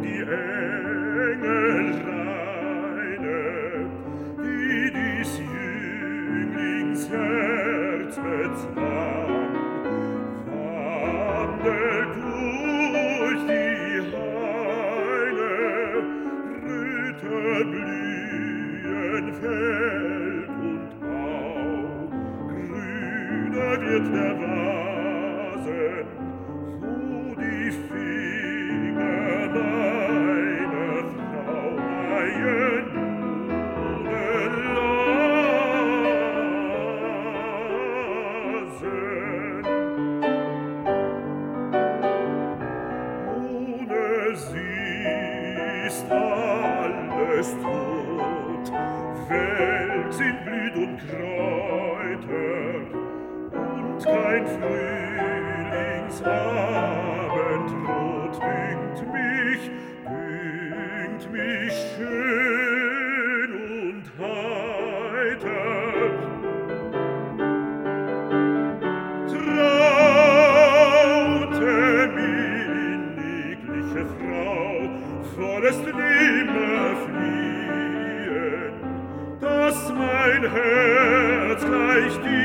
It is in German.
die Engel reine, die dies Jünglings Herz bezwang, wandelt durch die Haine, Rüte blühen Feld und Au, grüner wird der Rasen, wo die Finger meiner Frau weihen lasen. Ohne sie ist alles tot, Welt sind Blüt und Kräuter, und kein Frühlingsabendrot dünkt mich schön und heiter. Traute, minnigliche Frau, sollest nimmer fliehen, dass mein Herz gleich dir